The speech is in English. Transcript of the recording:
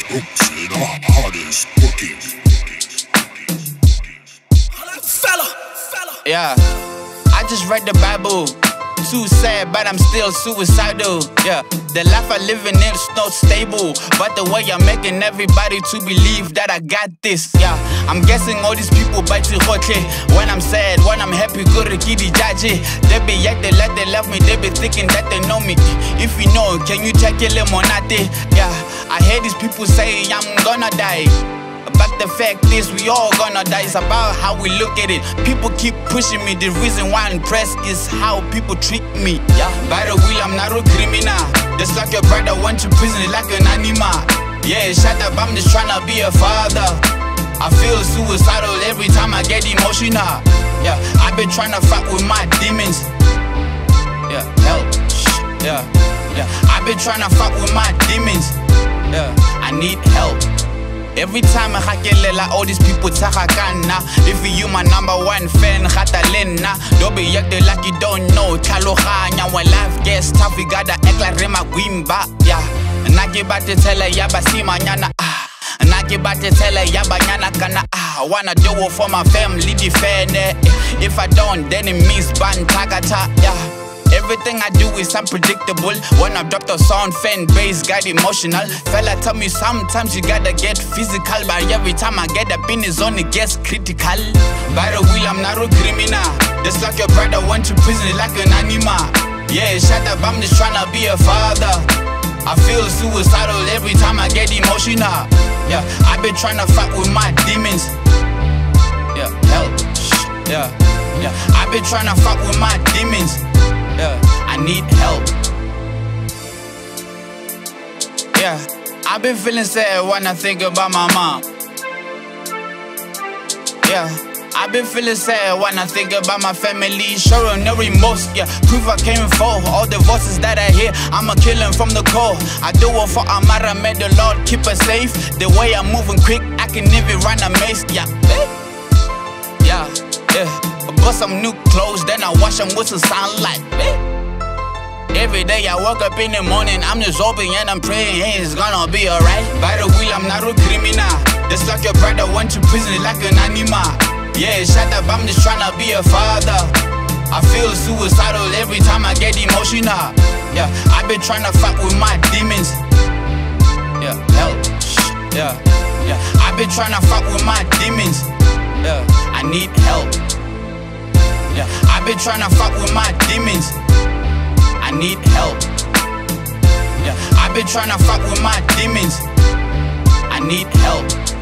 hooks and the hottest bookings. Yeah, I just read the Bible. Too sad, but I'm still suicidal. Yeah, the life I live in is not stable, but the way I'm making everybody to believe that I got this. Yeah, I'm guessing all these people bite you hotly. When I'm sad, when I'm happy, good kiddy jaji. They be like they love me, they be thinking that they know me. If you know, can you check your limonade? Yeah, I hear these people say I'm gonna die. But the fact is, we all gonna die. It's about how we look at it. People keep pushing me. The reason why I'm impressed is how people treat me. Yeah, by the wheel, I'm not a criminal. Just like your brother went to prison like an animal. Yeah, shut up, I'm just trying to be a father. I feel suicidal every time I get emotional. Yeah, I've been trying to fight with my demons. Yeah, help. Yeah, I've been trying to fight with my demons. Yeah, I need help. Every time I hakelela, all these people tahakana. If you my #1 fan, hatalena. Don't be acting like you don't know. Talohanya, when life gets tough, we gotta act like Rema Gwimba. Yeah, and I get back to tell her, yaba si manyana. And I get back to tell her, yaba nyana kana. I wanna do it for my family, defend it. If I don't, then it means ban tagata. Yeah. Everything I do is unpredictable. When I drop the sound, fan base got emotional. Fella tell me sometimes you gotta get physical, but every time I get up in the zone, it gets critical. By the wheel, I'm not a criminal. Just like your brother went to prison like an animal. Yeah, shut up, I'm just trying to be a father. I feel suicidal every time I get emotional. Yeah, I've been trying to fight with my demons. Yeah, help. Yeah, I've been trying to fight with my demons. Yeah, I need help. Yeah, I've been feeling sad when I think about my mom. Yeah, I've been feeling sad when I think about my family. Showing no remorse, yeah, proof I came for. All the voices that I hear, I'ma kill them from the core. I do it for Amara, may the Lord keep us safe. The way I'm moving quick, I can even run a maze. Yeah. I bought some new clothes, then I wash them with some sunlight. Every day I wake up in the morning, I'm just hoping and I'm praying, hey, it's gonna be alright. By the wheel, I'm not a criminal. Just like your brother went to prison like an animal. Yeah, shut up, I'm just trying to be a father. I feel suicidal every time I get emotional. Yeah, I've been trying to fight with my demons. Yeah, help. Yeah, I've been trying to fight with my demons. Yeah, I need help. Yeah, I've been trying to fight with my demons. I need help. Yeah, I've been trying to fight with my demons. I need help.